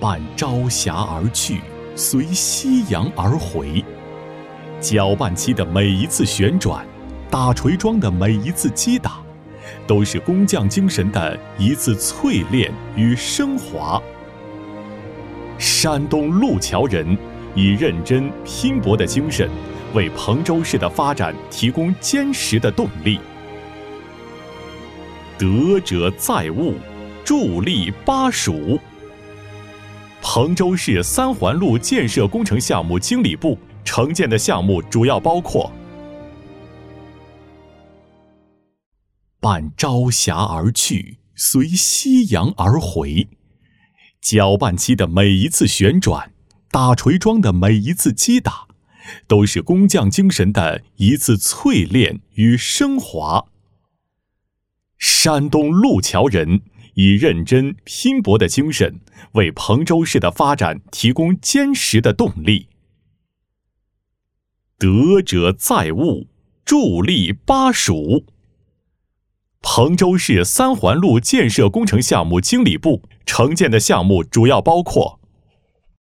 伴朝霞而去，随夕阳而回。搅拌机的每一次旋转，打锤桩的每一次击打，都是工匠精神的一次淬炼与升华。山东路桥人以认真拼搏的精神，为彭州市的发展提供坚实的动力。德者载物，助力巴蜀。彭州市三环路建设工程项目经理部承建的项目主要包括：伴朝霞而去，随夕阳而回。搅拌机的每一次旋转，打锤桩的每一次击打，都是工匠精神的一次淬炼与升华。山东路桥人以认真拼搏的精神，为彭州市的发展提供坚实的动力。德者载物，助力巴蜀。彭州市三环路建设工程项目经理部承建的项目主要包括：